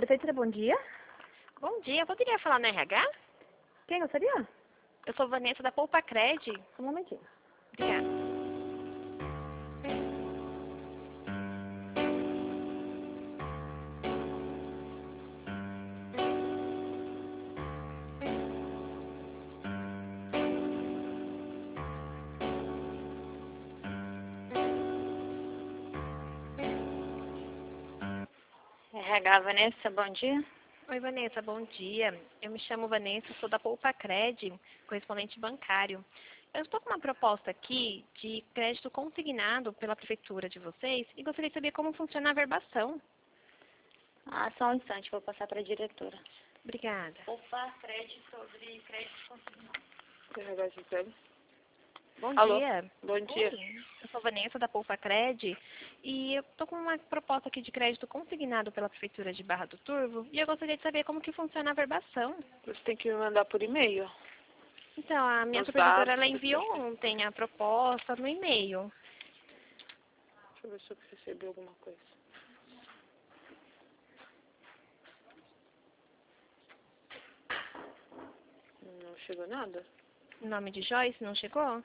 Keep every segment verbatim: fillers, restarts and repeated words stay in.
Prefeitura, bom dia. Bom dia, poderia falar no R H? Quem gostaria? Eu sou Vanessa da Poupa Cred. Um momentinho. Obrigada. R H Vanessa, bom dia. Oi, Vanessa, bom dia. Eu me chamo Vanessa, sou da Poupa Cred, correspondente bancário. Eu estou com uma proposta aqui de crédito consignado pela prefeitura de vocês e gostaria de saber como funciona a verbação. Ah, só um instante, vou passar para a diretora. Obrigada. Poupa Cred sobre crédito consignado. R H Gisele. Bom Alô? dia. Bom dia. Oi, eu sou Vanessa da Poupa Cred e eu estou com uma proposta aqui de crédito consignado pela prefeitura de Barra do Turvo e eu gostaria de saber como que funciona a verbação. Você tem que me mandar por e-mail. Então, a minha Os supervisora dados ela que enviou você- ontem a proposta no e-mail. Deixa eu ver se eu recebi alguma coisa. Não chegou nada? O nome de Joyce não chegou? Não.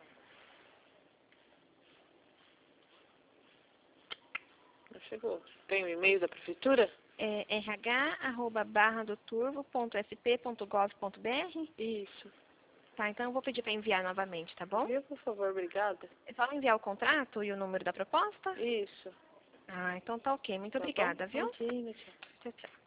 Não chegou. Tem o e-mail da prefeitura? É r h arroba barra do turvo ponto s p ponto gov ponto b r? Isso. Tá, então eu vou pedir para enviar novamente, tá bom? Envia, por favor, obrigada. É só enviar o contrato e o número da proposta? Isso. Ah, então tá ok. Muito Tá obrigada, bom? viu? Imagina, tchau. Tchau, tchau.